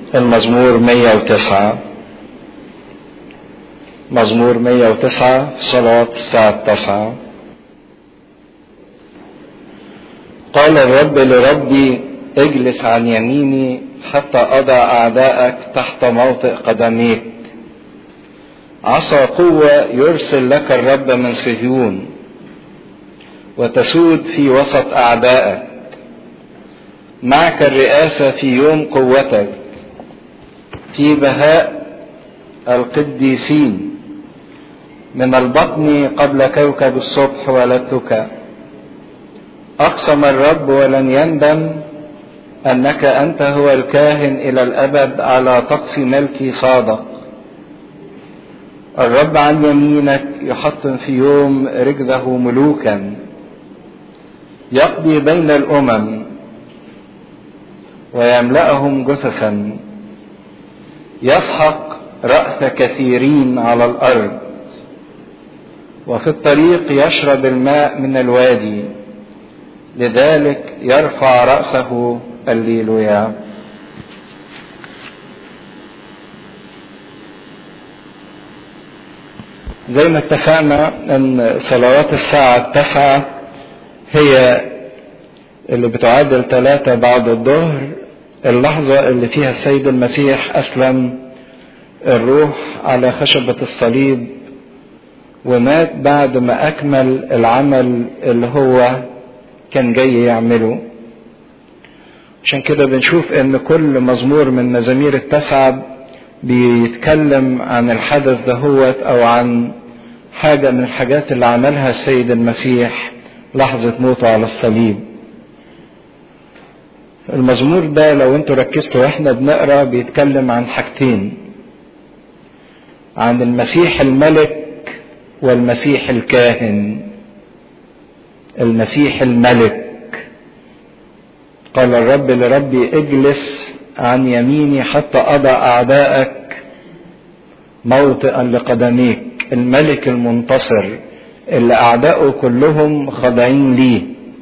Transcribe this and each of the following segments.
المزمور 109. مزمور 109 في صلاة الساعة 9. قال الرب لربي اجلس عن يميني حتى أضع أعداءك تحت موطئ قدميك. عصا قوة يرسل لك الرب من صهيون وتسود في وسط أعدائك. معك الرئاسة في يوم قوتك، في بهاء القديسين. من البطن قبل كوكب الصبح ولدتك. أقسم الرب ولن يندم أنك أنت هو الكاهن إلى الأبد على طقس ملكي صادق. الرب عن يمينك يحطم في يوم رجله ملوكا. يقضي بين الأمم ويملأهم جثثا. يسحق رأس كثيرين على الأرض، وفي الطريق يشرب الماء من الوادي. لذلك يرفع رأسه الليلويا. زي ما اتفقنا ان صلوات الساعة 9 هي اللي بتعادل 3 بعد الظهر، اللحظة اللي فيها السيد المسيح أسلم الروح على خشبة الصليب ومات بعد ما أكمل العمل اللي هو كان جاي يعمله. عشان كده بنشوف ان كل مزمور من مزامير التسعة بيتكلم عن الحدث دهوت او عن حاجة من الحاجات اللي عملها السيد المسيح لحظة موته على الصليب. المزمور ده لو انتوا ركزتوا واحنا بنقرا بيتكلم عن حاجتين، عن المسيح الملك والمسيح الكاهن. المسيح الملك. قال الرب لربي اجلس عن يميني حتى أضع أعداءك موطئا لقدميك. الملك المنتصر اللي أعداؤه كلهم خاضعين ليه.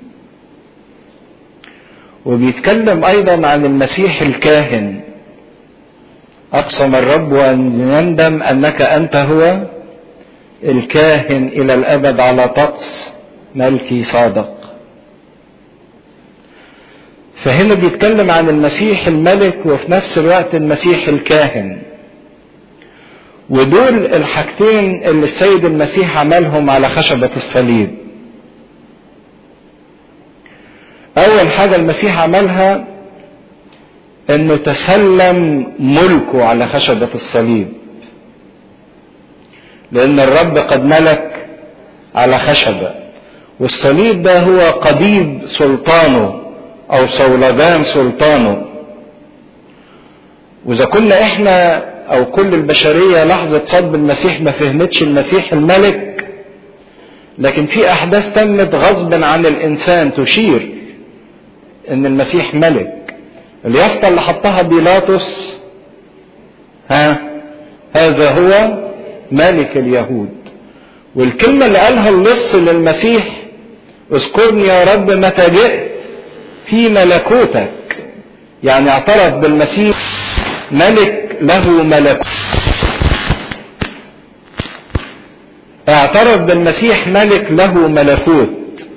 وبيتكلم أيضا عن المسيح الكاهن. أقسم الرب وأن يندم أنك أنت هو الكاهن إلى الأبد على طقس ملكي صادق. فهنا بيتكلم عن المسيح الملك وفي نفس الوقت المسيح الكاهن. ودول الحاجتين اللي السيد المسيح عملهم على خشبة الصليب. أول حاجة المسيح عملها إنه تسلم ملكه على خشبة الصليب، لأن الرب قد ملك على خشبة، والصليب ده هو قضيب سلطانه او صولجان سلطانه. واذا كنا احنا او كل البشرية لحظة صلب المسيح ما فهمتش المسيح الملك، لكن في احداث تمت غصبا عن الانسان تشير ان المسيح ملك. اليافطة اللي حطها بيلاطس هذا هو ملك اليهود. والكلمة اللي قالها اللص للمسيح اذكرني يا رب متى جئت في ملكوتك، يعني اعترف بالمسيح ملك له ملكوت. اعترف بالمسيح ملك له ملكوت.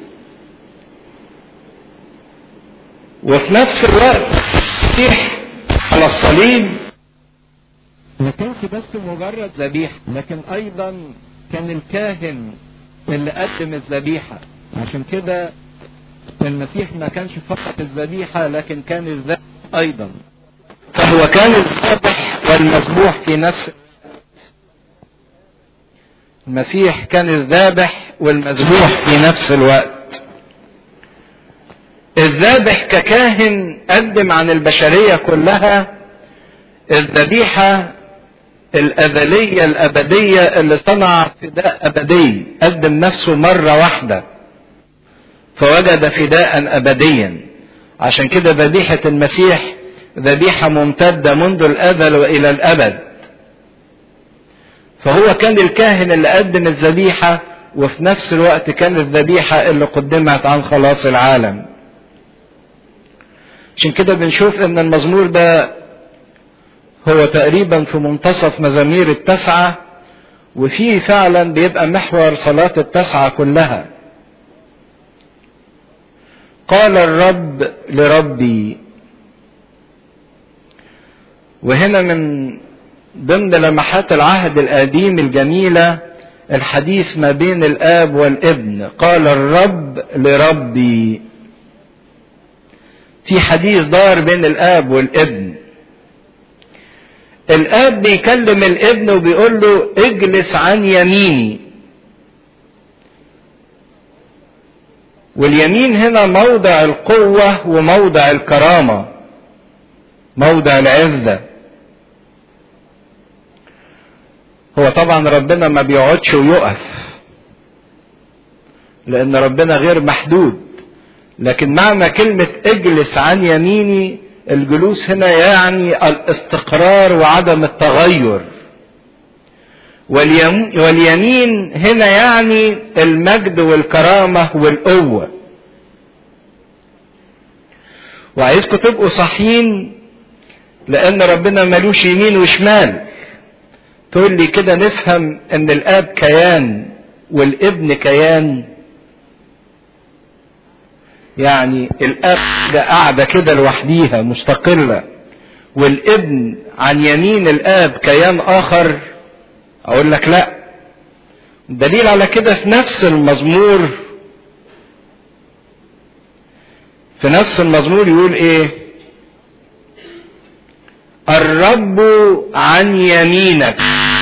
وفي نفس الوقت المسيح على الصليب ما كانش بس مجرد ذبيحة، لكن ايضا كان الكاهن اللي قدم الذبيحة. عشان كده المسيح ما كانش فقط الذبيحة لكن كان الذبح ايضا. فهو كان الذبح والمذبوح في نفس. المسيح كان الذبح والمذبوح في نفس الوقت. الذبح ككاهن قدم عن البشرية كلها الذبيحة الأزلية الأبدية اللي صنع فداء أبدي، قدم نفسه مرة واحدة فوجد فداء أبديا. عشان كده ذبيحة المسيح ذبيحة ممتدة منذ الأزل وإلى الأبد. فهو كان الكاهن اللي قدم الذبيحة وفي نفس الوقت كان الذبيحة اللي قدمت عن خلاص العالم. عشان كده بنشوف ان المزمور ده هو تقريبا في منتصف مزامير التسعة، وفيه فعلا بيبقى محور صلاة التسعة كلها. قال الرب لربي. وهنا من ضمن لمحات العهد القديم الجميلة الحديث ما بين الآب والابن. قال الرب لربي، في حديث دار بين الآب والابن. الآب بيكلم الابن وبيقول له اجلس عن يميني. واليمين هنا موضع القوة وموضع الكرامة، موضع العزة. هو طبعا ربنا ما بيقعدش ويقف، لأن ربنا غير محدود، لكن معنى كلمة اجلس عن يميني، الجلوس هنا يعني الاستقرار وعدم التغير. واليمين هنا يعني المجد والكرامة والقوة. وعايزكم تبقوا صحيين، لأن ربنا ملوش يمين وشمال. تقول لي كده نفهم ان الآب كيان والابن كيان، يعني الآب ده قاعدة كده لوحديها مستقلة، والابن عن يمين الآب كيان آخر. أقول لك لا. دليل على كده في نفس المزمور، يقول إيه؟ الرب عن يمينك.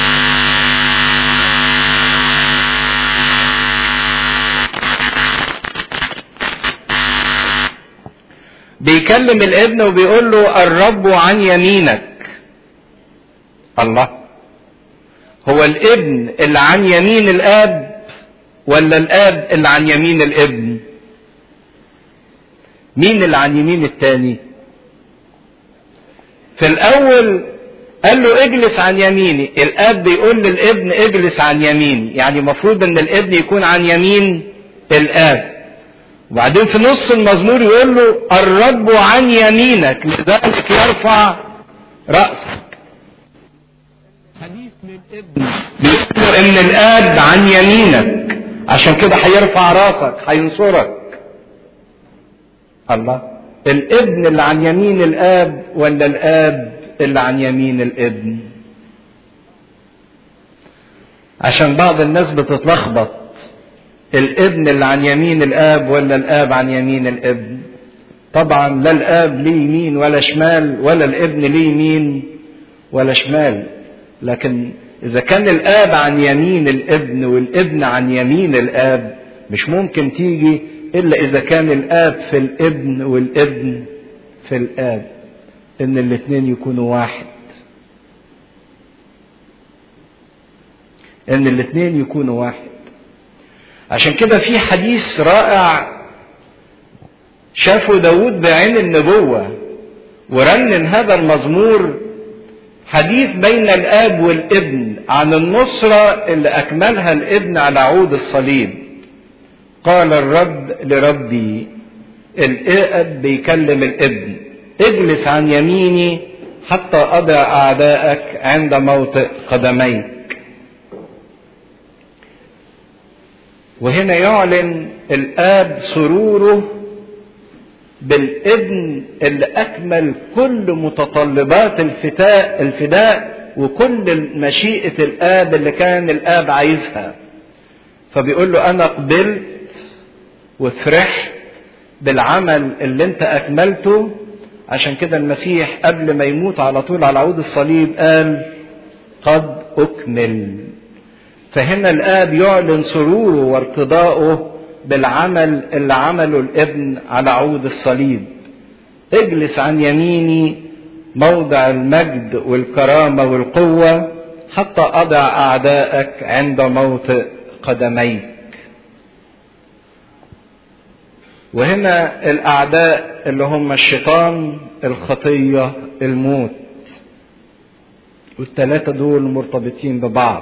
بيكلم الابن وبيقول له الرب عن يمينك. الله، هو الابن اللي عن يمين الاب ولا الاب اللي عن يمين الابن؟ مين اللي عن يمين التاني؟ في الاول قال له اجلس عن يميني، الاب بيقول للابن اجلس عن يميني، يعني المفروض ان الابن يكون عن يمين الاب. وبعدين في نص المزمور يقول له الرب عن يمينك لذلك يرفع رأسك. حديث للابن بيقول له ان الاب عن يمينك، عشان كده هيرفع راسك، هينصرك. الله، الابن اللي عن يمين الاب ولا الاب اللي عن يمين الابن؟ عشان بعض الناس بتتلخبط، الابن اللي عن يمين الاب ولا الاب عن يمين الابن؟ طبعا لا الاب ليه يمين ولا شمال، ولا الابن ليه يمين ولا شمال. لكن اذا كان الاب عن يمين الابن والابن عن يمين الاب، مش ممكن تيجي الا اذا كان الاب في الابن والابن في الاب، ان الاثنين يكونوا واحد، ان الاثنين يكونوا واحد. عشان كده في حديث رائع شافه داود بعين النبوة ورنن هذا المزمور، حديث بين الآب والابن عن النصرة اللي أكملها الابن على عود الصليب. قال الرب لربي، الآب بيكلم الابن، اجلس عن يميني حتى أضع أعدائك عند موطئ قدميك. وهنا يعلن الآب سروره بالابن اللي أكمل كل متطلبات الفداء وكل مشيئة الآب اللي كان الآب عايزها. فبيقول له أنا قبلت وفرحت بالعمل اللي أنت أكملته. عشان كده المسيح قبل ما يموت على طول على عود الصليب قال قد أكمل. فهنا الآب يعلن سروره وارتضاءه بالعمل اللي عمله الابن على عود الصليب. اجلس عن يميني موضع المجد والكرامة والقوة حتى أضع أعدائك عند موطئ قدميك. وهنا الأعداء اللي هم الشيطان، الخطية، الموت، والثلاثة دول مرتبطين ببعض.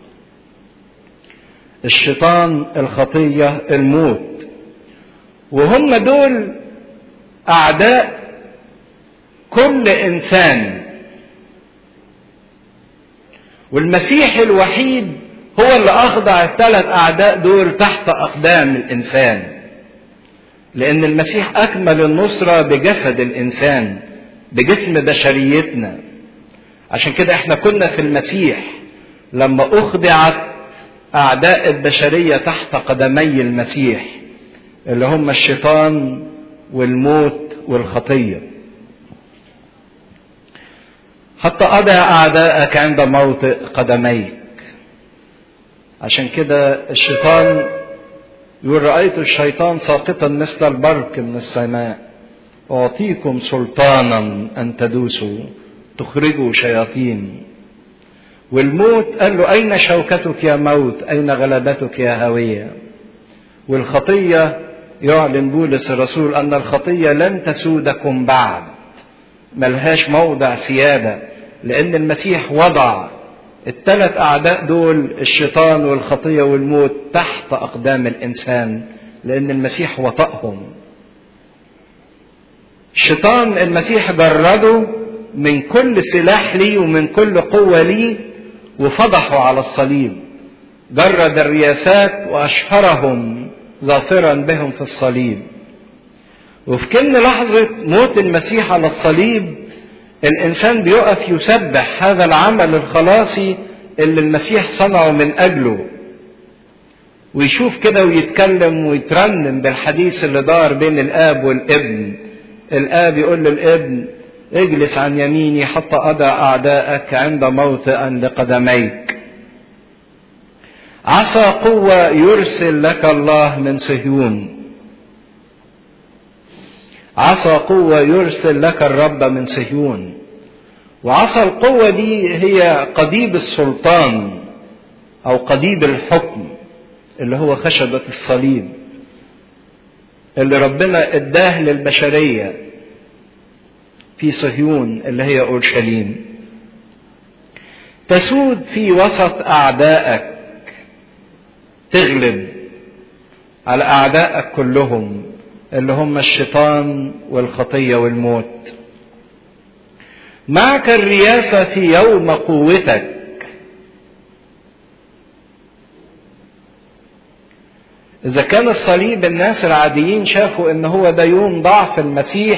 الشيطان، الخطية، الموت، وهم دول أعداء كل إنسان والمسيح الوحيد هو اللي أخضع الثلاث أعداء دول تحت أقدام الإنسان، لأن المسيح أكمل النصرة بجسد الإنسان، بجسم بشريتنا. عشان كده احنا كنا في المسيح لما أخضعت أعداء البشرية تحت قدمي المسيح، اللي هم الشيطان والموت والخطية. حتى أضع أعداءك عند موطئ قدميك. عشان كده الشيطان يقول رأيت الشيطان ساقطا مثل البرق من السماء، أعطيكم سلطانا أن تدوسوا تخرجوا شياطين. والموت قال له أين شوكتك يا موت، أين غلبتك يا هوية. والخطية يعلن بولس الرسول أن الخطية لن تسودكم بعد، ملهاش موضع سيادة، لأن المسيح وضع الثلاث أعداء دول الشيطان والخطية والموت تحت أقدام الإنسان، لأن المسيح وطأهم. الشيطان المسيح جرده من كل سلاح ليه ومن كل قوة ليه وفضحه على الصليب. جرد الرياسات وأشهرهم ظافرا بهم في الصليب. وفي كل لحظة موت المسيح على الصليب الإنسان بيقف يسبح هذا العمل الخلاصي اللي المسيح صنعه من أجله، ويشوف كده ويتكلم ويترنم بالحديث اللي دار بين الآب والابن. الآب يقول للابن اجلس عن يميني حتى أضع أعداءك عند موطئا لقدميك. عسى قوة يرسل لك الله من صهيون، عسى قوة يرسل لك الرب من صهيون. وعسى القوة دي هي قضيب السلطان أو قضيب الحكم اللي هو خشبة الصليب اللي ربنا اداه للبشرية في صهيون اللي هي أورشليم. تسود في وسط أعدائك، تغلب على أعدائك كلهم اللي هم الشيطان والخطية والموت. معك الرياسة في يوم قوتك. إذا كان الصليب الناس العاديين شافوا إن هو ده يوم ضعف المسيح،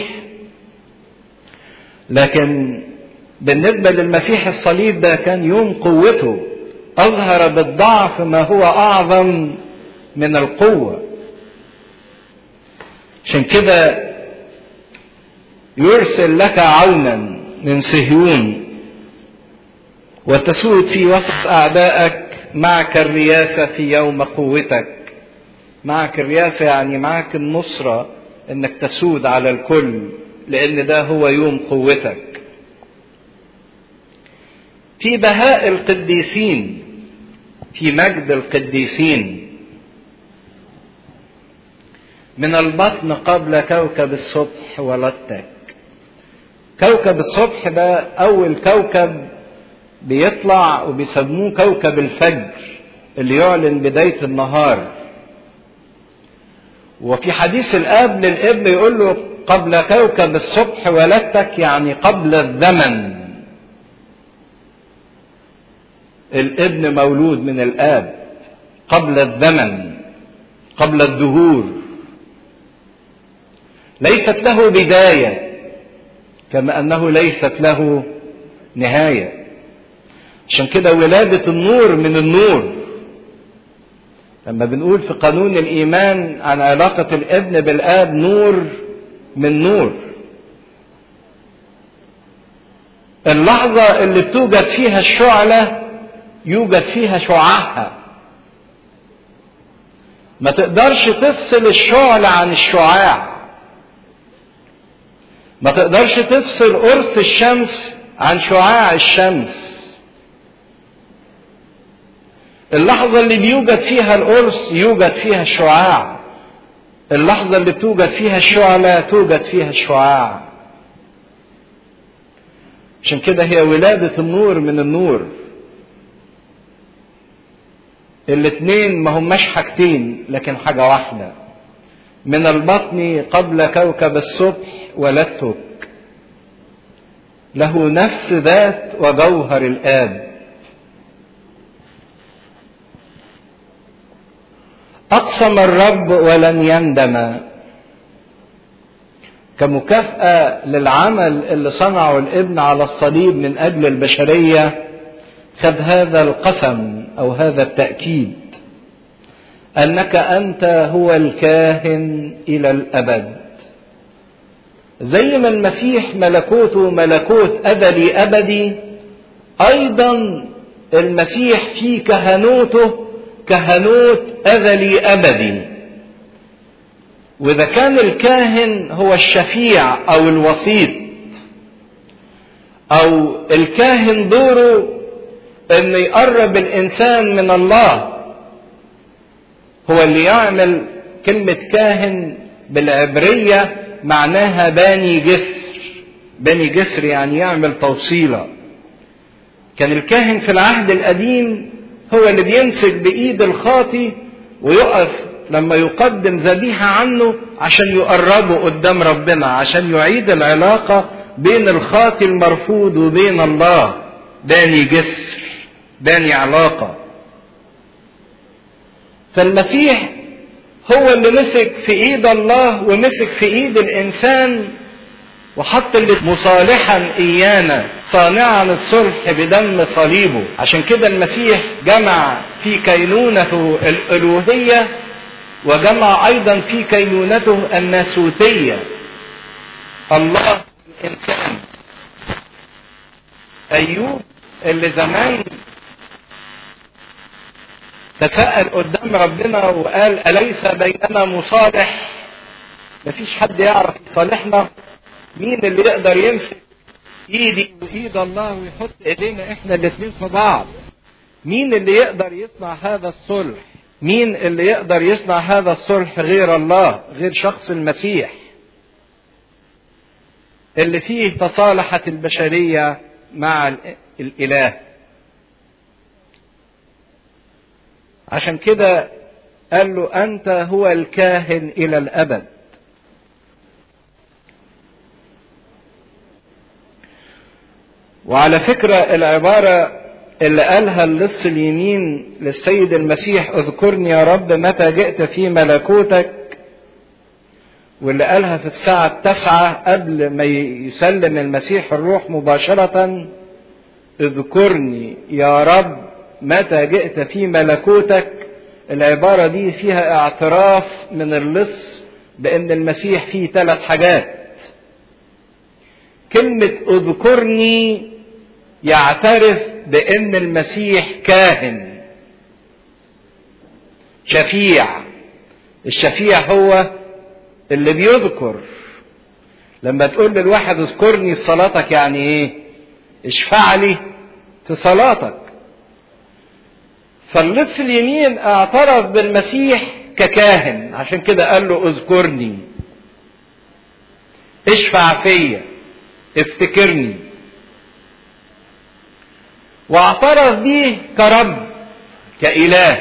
لكن بالنسبة للمسيح الصليب ده كان يوم قوته، أظهر بالضعف ما هو أعظم من القوة. عشان كده يرسل لك عونا من صهيون وتسود في وسط أعدائك. معك الرياسة في يوم قوتك. معك الرياسة يعني معك النصرة انك تسود على الكل، لان ده هو يوم قوتك. في بهاء القديسين، في مجد القديسين. من البطن قبل كوكب الصبح ولدتك. كوكب الصبح ده اول كوكب بيطلع وبيسموه كوكب الفجر اللي يعلن بداية النهار. وفي حديث الاب للابن يقول له قبل كوكب الصبح ولدتك، يعني قبل الزمن. الابن مولود من الاب قبل الزمن، قبل الدهور، ليست له بداية كما انه ليست له نهاية. عشان كده ولادة النور من النور. لما بنقول في قانون الإيمان عن علاقة الابن بالآب نور من نور. اللحظة اللي بتوجد فيها الشعلة يوجد فيها شعاعها. ما تقدرش تفصل الشعلة عن الشعاع. ما تقدرش تفصل قرص الشمس عن شعاع الشمس. اللحظة اللي بيوجد فيها القرص يوجد فيها الشعاع. اللحظة اللي توجد فيها الشعلة توجد فيها الشعاع. عشان كده هي ولادة النور من النور. الاتنين ما هماش حاجتين لكن حاجة واحدة. من البطن قبل كوكب الصبح ولدتك. له نفس ذات وجوهر الآب. أقسم الرب ولن يندم. كمكافأة للعمل اللي صنعه الابن على الصليب من أجل البشرية، خد هذا القسم أو هذا التأكيد: أنك أنت هو الكاهن إلى الأبد. زي ما المسيح ملكوته ملكوت أزلي أبدي، أيضا المسيح في كهنوته كهنوت أزلي أبدي. وإذا كان الكاهن هو الشفيع أو الوسيط، أو الكاهن دوره أن يقرب الإنسان من الله، هو اللي يعمل. كلمة كاهن بالعبرية معناها باني جسر. باني جسر يعني يعمل توصيلة. كان الكاهن في العهد القديم هو اللي بيمسك بإيد الخاطي ويقف لما يقدم ذبيحة عنه عشان يقربه قدام ربنا، عشان يعيد العلاقة بين الخاطي المرفوض وبين الله. باني جسر، باني علاقة. فالمسيح هو اللي مسك في ايد الله ومسك في ايد الانسان وحط اللي مصالحا ايانا، صانعا الصلح بدم صليبه. عشان كده المسيح جمع في كينونته الالوهية وجمع ايضا في كينونته الناسوتية. الله الانسان. ايوب اللي زمان تسأل قدام ربنا وقال: أليس بيننا مصالح؟ مفيش حد يعرف يصالحنا. مين اللي يقدر يمسك ايدي وايد الله ويحط ايدينا احنا الاثنين في بعض؟ مين اللي يقدر يصنع هذا الصلح؟ مين اللي يقدر يصنع هذا الصلح غير الله، غير شخص المسيح اللي فيه تصالحت البشرية مع الإله. عشان كده قال له: أنت هو الكاهن إلى الأبد. وعلى فكرة العبارة اللي قالها اللص اليمين للسيد المسيح: اذكرني يا رب متى جئت في ملكوتك، واللي قالها في الساعة 9 قبل ما يسلم المسيح الروح مباشرة: اذكرني يا رب متى جئت في ملكوتك. العبارة دي فيها اعتراف من اللص بأن المسيح فيه 3 حاجات. كلمة اذكرني يعترف بأن المسيح كاهن شفيع. الشفيع هو اللي بيذكر. لما تقول للواحد اذكرني في صلاتك يعني ايه؟ اشفع لي في صلاتك. فاللص اليمين اعترف بالمسيح ككاهن، عشان كده قال له: اذكرني، اشفع فيا، افتكرني. واعترف بيه كرب، كإله.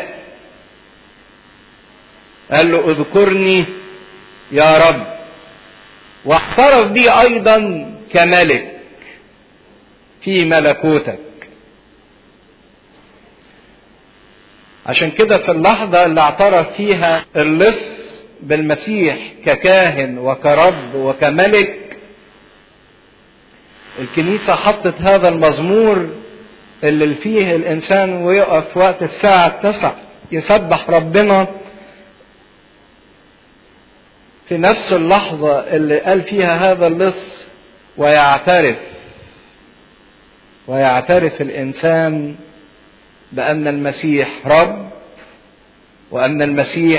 قال له: اذكرني يا رب. واعترف بيه ايضا كملك في ملكوتك. عشان كده في اللحظة اللي اعترف فيها اللص بالمسيح ككاهن وكرب وكملك، الكنيسة حطت هذا المزمور اللي فيه الإنسان ويقف وقت الساعة 9 يسبح ربنا في نفس اللحظة اللي قال فيها هذا اللص، ويعترف الإنسان بأن المسيح رب، وأن المسيح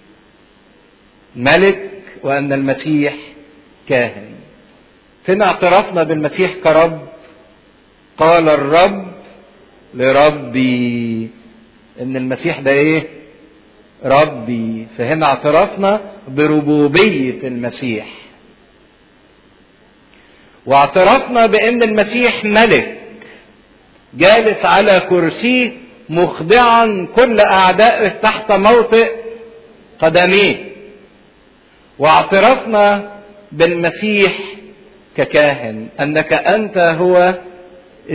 ملك، وأن المسيح كاهن. فين اعترافنا بالمسيح كرب؟ قال الرب لربي، ان المسيح ده ايه؟ ربي. فهنا اعترافنا بربوبية المسيح، واعترافنا بان المسيح ملك جالس على كرسيه مخضعا كل اعدائه تحت موطئ قدميه. واعترافنا بالمسيح ككاهن، انك انت هو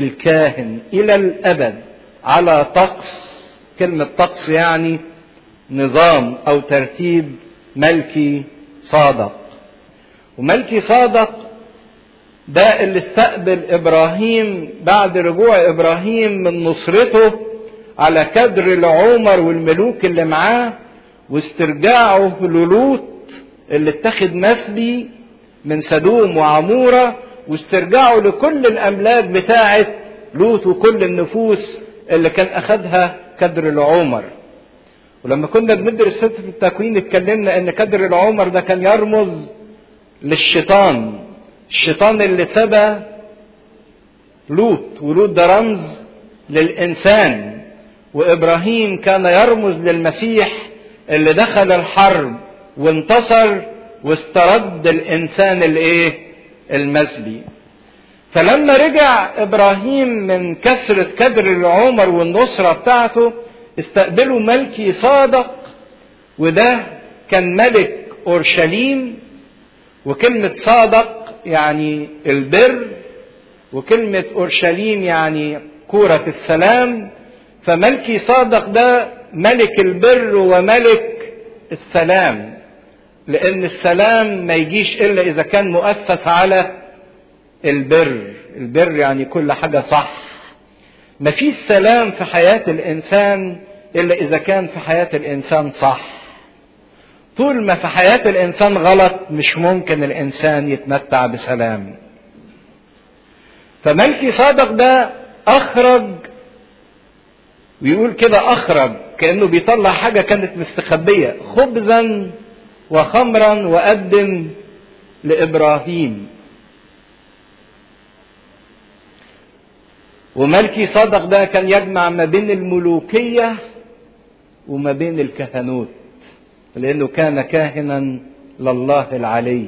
الكاهن الى الابد على طقس. كلمة طقس يعني نظام أو ترتيب ملكي صادق. وملكي صادق ده اللي استقبل إبراهيم بعد رجوع إبراهيم من نصرته على كدر العمر والملوك اللي معاه، واسترجاعه للوط اللي اتخذ مسبي من سدوم وعمورة، واسترجاعه لكل الأملاك بتاعة لوط وكل النفوس اللي كان أخذها كدر العمر. ولما كنا بندرس سفر التكوين اتكلمنا ان كدر العمر ده كان يرمز للشيطان، الشيطان اللي سبى لوط، ولوط ده رمز للإنسان، وإبراهيم كان يرمز للمسيح اللي دخل الحرب وانتصر واسترد الإنسان المسبي. فلما رجع إبراهيم من كسرة كدر العمر والنصرة بتاعته استقبلوا ملكي صادق، وده كان ملك أورشليم. وكلمة صادق يعني البر، وكلمة أورشليم يعني كورة السلام. فملكي صادق ده ملك البر وملك السلام، لأن السلام ما يجيش إلا إذا كان مؤسس على البر. البر يعني كل حاجة صح. ما فيش سلام في حياة الإنسان إلا إذا كان في حياة الإنسان صح. طول ما في حياة الإنسان غلط مش ممكن الإنسان يتمتع بسلام. فملكي صادق ده أخرج، ويقول كده أخرج كأنه بيطلع حاجة كانت مستخبية، خبزا وخمرا وقدم لإبراهيم. وملكي صادق ده كان يجمع ما بين الملوكية وما بين الكهنوت، لأنه كان كاهنا لله العلي.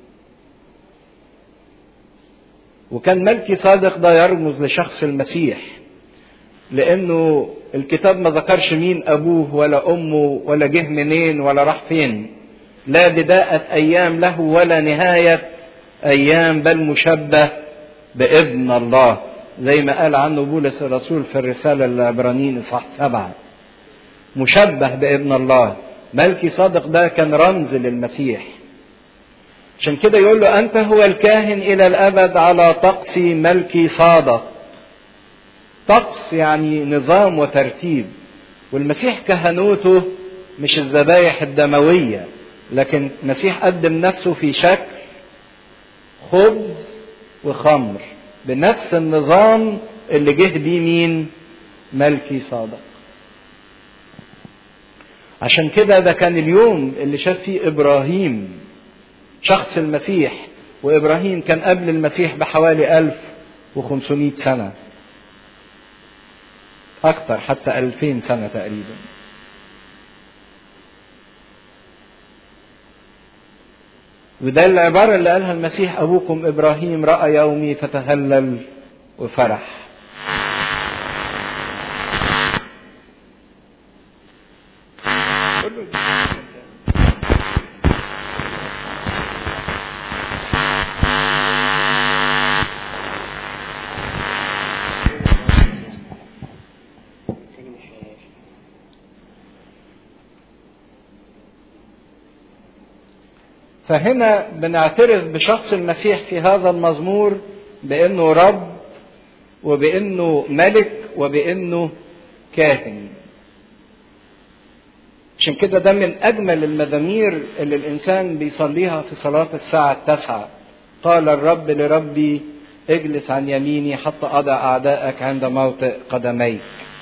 وكان ملكي صادق ده يرمز لشخص المسيح، لأنه الكتاب ما ذكرش مين أبوه ولا أمه ولا جه منين ولا راح فين، لا بداية أيام له ولا نهاية أيام، بل مشبه بابن الله زي ما قال عنه بولس الرسول في الرسالة للعبرانيين إصحاح 7، مشبه بابن الله. ملكي صادق ده كان رمز للمسيح، عشان كده يقول له أنت هو الكاهن إلى الأبد على طقس ملكي صادق. طقس يعني نظام وترتيب، والمسيح كهنوته مش الذبايح الدموية، لكن المسيح قدم نفسه في شكل خبز وخمر بنفس النظام اللي جه بيه مين؟ ملكي صادق. عشان كده ده كان اليوم اللي شاف فيه إبراهيم شخص المسيح، وإبراهيم كان قبل المسيح بحوالي 1500 سنة، أكتر حتى 2000 سنة تقريبا. وده العبارة اللي قالها المسيح أبوكم إبراهيم رأى يومي فتهلل وفرح. فهنا بنعترف بشخص المسيح في هذا المزمور بأنه رب، وبأنه ملك، وبأنه كاهن. عشان كده ده من أجمل المزامير اللي الإنسان بيصليها في صلاة الساعة 9. قال الرب لربي اجلس عن يميني حتى أضع أعدائك عند موطئ قدميك.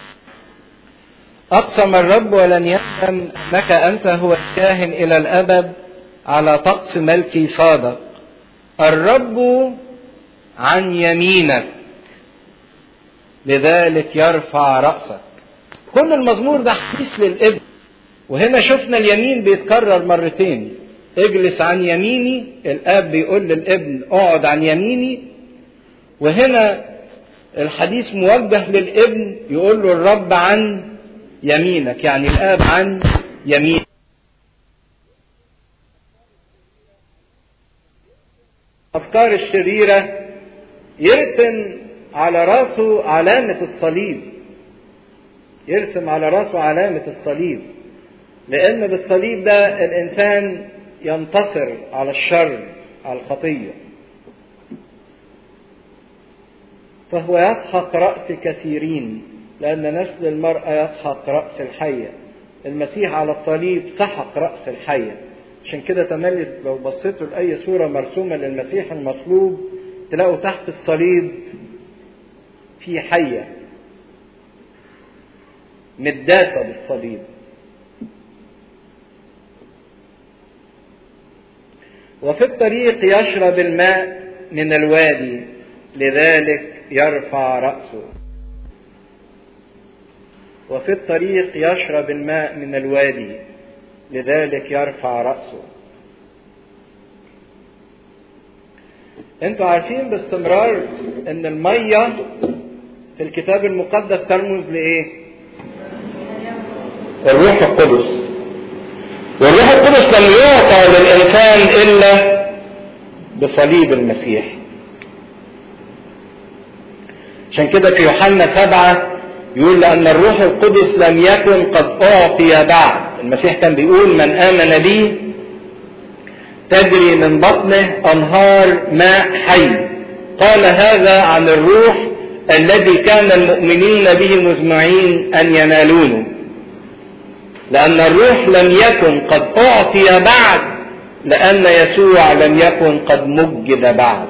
أقسم الرب ولن يأمن أنك أنت هو الكاهن إلى الأبد على طقس ملكي صادق. الرب عن يمينك لذلك يرفع رأسك. كل المزمور ده حديث للابن، وهنا شفنا اليمين بيتكرر مرتين. اجلس عن يميني، الاب بيقول للابن اقعد عن يميني، وهنا الحديث موجه للابن يقول له الرب عن يمينك، يعني الاب عن يمين. الأفكار الشريرة يرسم على راسه علامة الصليب، يرسم على راسه علامة الصليب، لأن بالصليب ده الإنسان ينتصر على الشر، على الخطية. فهو يسحق رأس كثيرين، لأن نسل المرأة يسحق رأس الحية. المسيح على الصليب سحق رأس الحية. عشان كده تملي لو بصيتوا لأي صورة مرسومة للمسيح المصلوب تلاقوا تحت الصليب في حية متداسة بالصليب. وفي الطريق يشرب الماء من الوادي، لذلك يرفع رأسه. وفي الطريق يشرب الماء من الوادي، لذلك يرفع رأسه. انتوا عارفين باستمرار ان المية في الكتاب المقدس ترمز لإيه؟ الروح القدس. والروح القدس لم يعطى للإنسان إلا بصليب المسيح. عشان كده في يوحنا 7 يقول لأن الروح القدس لم يكن قد أعطي بعد. المسيح كان بيقول من آمن بي تجري من بطنه أنهار ماء حي. قال هذا عن الروح الذي كان المؤمنين به مزمعين أن ينالونه، لأن الروح لم يكن قد أعطي بعد، لأن يسوع لم يكن قد مجد بعد.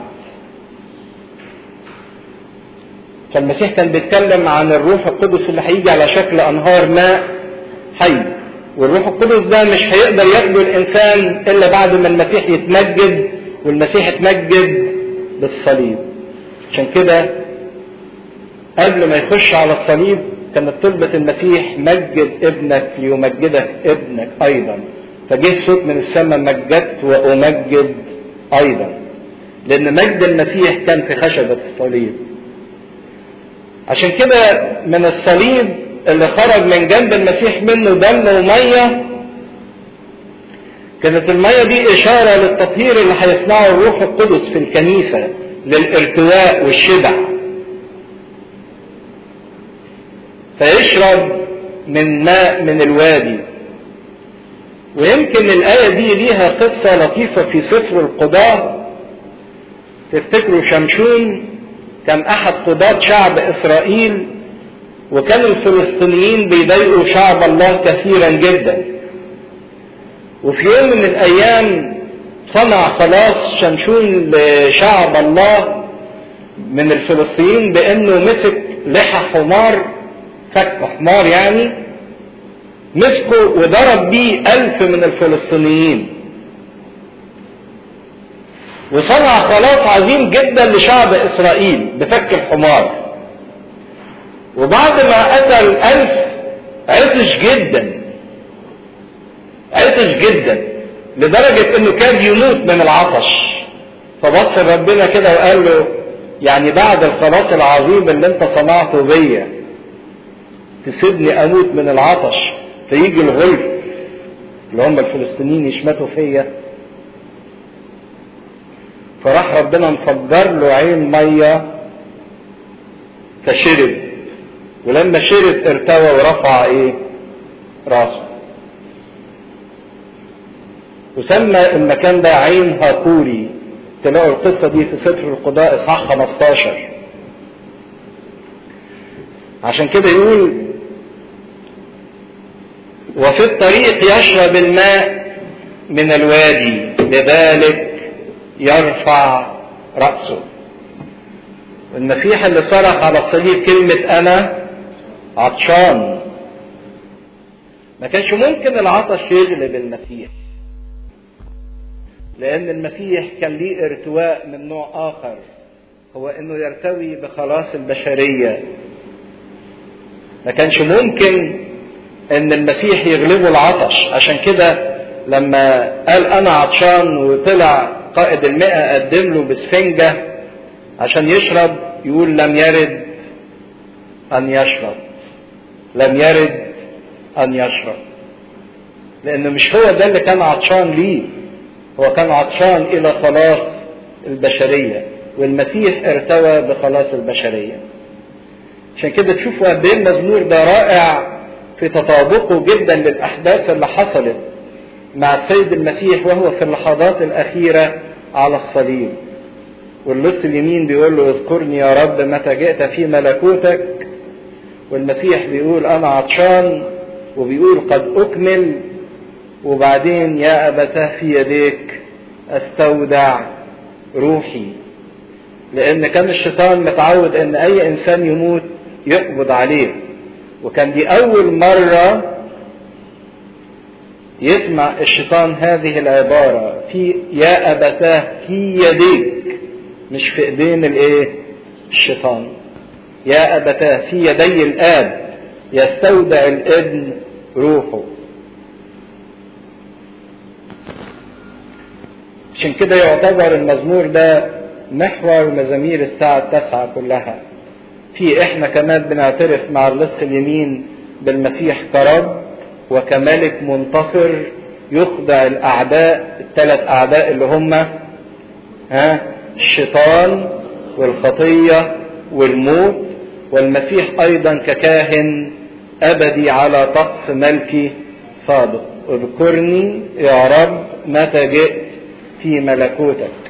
فالمسيح كان بيتكلم عن الروح القدس اللي هيجي على شكل أنهار ماء حي. والروح القدس ده مش هيقدر ياخده الإنسان إلا بعد ما المسيح يتمجد، والمسيح يتمجد بالصليب. عشان كده قبل ما يخش على الصليب كانت طلبة المسيح مجد ابنك ليمجدك ابنك أيضا. فجه صوت من السماء مجدت وأمجد أيضا، لأن مجد المسيح كان في خشبة الصليب. عشان كده من الصليب اللي خرج من جنب المسيح منه دم ومية، كانت المية دي إشارة للتطهير اللي هيصنعه الروح القدس في الكنيسة للارتواء والشبع. فيشرب من ماء من الوادي. ويمكن الآية دي ليها قصة لطيفة في سفر القضاة. تفتكروا شمشون كان أحد قضاة شعب إسرائيل، وكان الفلسطينيين بيضايقوا شعب الله كثيرا جدا. وفي يوم من الأيام صنع خلاص شمشون لشعب الله من الفلسطينيين بأنه مسك لحى حمار، فك حمار يعني، مسكه وضرب بيه 1000 من الفلسطينيين، وصنع خلاص عظيم جدا لشعب إسرائيل بفك الحمار. وبعد ما قتل 1000 عطش جدا لدرجة انه كان يموت من العطش. فبص ربنا كده وقال له يعني بعد الخلاص العظيم اللي انت صنعته بيا تسيبني اموت من العطش فيجي الغلف اللي هم الفلسطينيين يشمتوا فيا؟ فراح ربنا مفجر له عين ميه فشرب، ولما شرب ارتوى ورفع ايه؟ راسه. وسمى المكان ده عين هاكوري. تلاقوا القصة دي في سفر القضاء اصحاح 15. عشان كده يقول وفي الطريق يشرب الماء من الوادي، لذلك يرفع رأسه. والمسيح اللي صرخ على الصليب كلمة أنا عطشان، ما كانش ممكن العطش يغلب المسيح، لأن المسيح كان ليه ارتواء من نوع آخر، هو إنه يرتوي بخلاص البشرية. ما كانش ممكن إن المسيح يغلبه العطش. عشان كده لما قال أنا عطشان وطلع قائد 100 قدم له بسفنجة عشان يشرب، يقول لم يرد أن يشرب، لم يرد أن يشرب، لأنه مش هو ده اللي كان عطشان ليه، هو كان عطشان إلى خلاص البشرية، والمسيح ارتوى بخلاص البشرية. عشان كده تشوفوا قد ايه المزمور ده رائع في تطابقه جدا للأحداث اللي حصلت مع السيد المسيح وهو في اللحظات الأخيرة على الصليب. واللص اليمين بيقول له اذكرني يا رب متى جئت في ملكوتك، والمسيح بيقول أنا عطشان، وبيقول قد أكمل، وبعدين يا أبتاه في يديك أستودع روحي. لأن كان الشيطان متعود أن أي إنسان يموت يقبض عليه، وكان دي أول مرة يسمع الشيطان هذه العبارة في يا أبتاه في يديك، مش في ايدين الشيطان. يا أبتاه في يدي الآب يستودع الابن روحه. عشان كده يعتبر المزمور ده محور مزامير الساعة 9 كلها. في احنا كمان بنعترف مع اللص اليمين بالمسيح كرب وكملك منتصر يخضع الأعداء، الثلاث أعداء اللي هم الشيطان والخطية والموت، والمسيح أيضا ككاهن أبدي على طقس ملكي صادق. اذكرني يا رب متى جئت في ملكوتك.